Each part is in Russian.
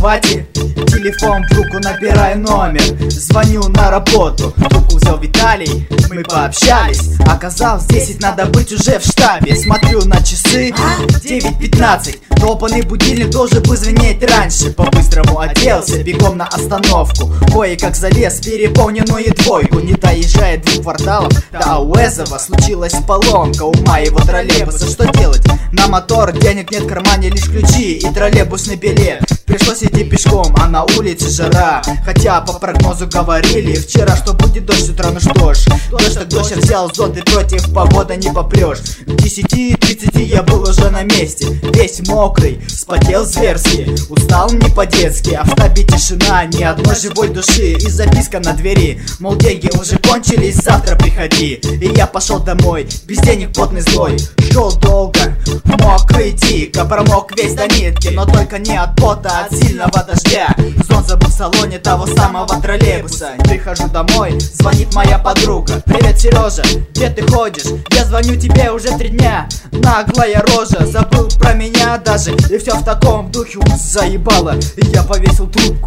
кровати, телефон в руку, набираю номер. Звоню на работу, трубку взял Виталий. Мы пообщались, оказалось 10, надо быть уже в штабе. Смотрю на часы, 9:15. Долбаный будильник должен бы звенеть раньше. По-быстрому оделся, бегом на остановку. Кое-как залез в переполненную двойку. Не доезжая 2 кварталов до Ауэзова, случилась поломка у моего троллейбуса. Что делать? На мотор денег нет в кармане, лишь ключи и троллейбусный билет. Пришлось идти пешком, а на улице жара. Хотя по прогнозу говорили вчера, что будет дождь с утра. Ну что ж, дождь так дождь, взял зонт, и против погоды не попрешь. К 10:30 я был уже на месте, весь мокрый, вспотел зверски. Устал не по-детски, а в штабе тишина, ни одной живой души. И записка на двери, мол, деньги уже кончились, завтра приходи. И я пошел домой, без денег, потный злой. Шел долго, мокрый, дико, промок весь до нитки. Но только не от пота, от сильного дождя. Зонт забыл в салоне того самого троллейбуса. Прихожу домой, звонит моя подруга. Привет, Сережа, где ты ходишь? Я звоню тебе уже 3 дня. Наглая рожа, забыл про меня даже. И все в таком духе, заебало. И я повесил трубку.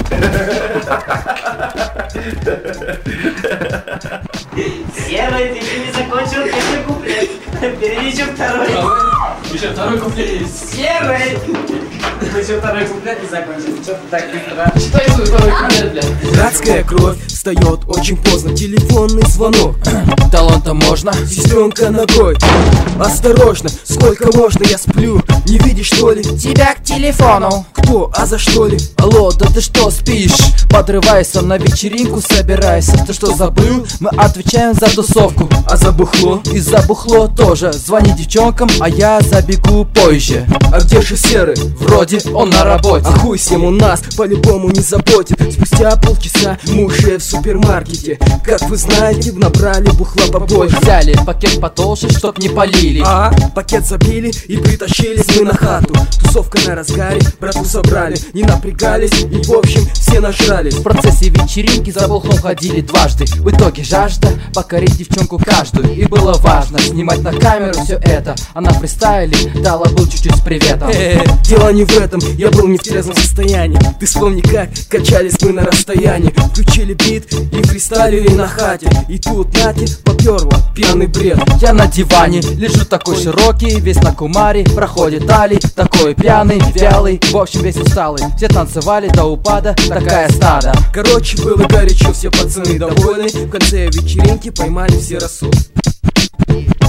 Серый, ты еще не закончил первый куплет. Впереди еще второй. Еще второй куплет есть. Серый! Еще второй куплет не закончил. Что ты так быстро? Читай свой второй куплет, блядь. Братская кровь встает очень поздно. Телефонный звонок. Таланта можно. Сестренка ногой. Осторожно, сколько можно, я сплю. Не видишь, что ли? Тебя к телефону. Кто? А за что ли? Алло, да ты что спишь? Подрывайся, на вечеринку собирайся. Ты что забыл? Мы отвечаем за тусовку. А за бухло? И за бухло тоже. Звони девчонкам, а я забегу позже. А где же Серый? Вроде он на работе. А хуй с ним, у нас по-любому не заботит. Спустя полчаса мы уже в супермаркете. Как вы знаете, набрали бухла побольше. Взяли пакет потолще, чтоб не полили. А пакет забили и притащились мы на хату. Тусовка на разгаре, брату собрали. Не напрягались и в общем все нажрались. В процессе вечеринки за бухлом ходили дважды. В итоге жажда покорить девчонку каждую. И было важно снимать на камеру все это. Она в фристайле дала был чуть-чуть с приветом. Дело не в этом, я был не в трезвом состоянии. Ты вспомни, как качались мы на расстоянии. Включили бит и фристайлили на хате. И тут нате, поперло, пьяный бред. Я на диване, лежу такой широкий, весь на кумаре. Проходит Али, такой пьяный, вялый, в общем весь усталый. Все танцевали до упада, такая стада. Короче, было горячо, все пацаны довольны. В конце вечеринки поймали все рассол.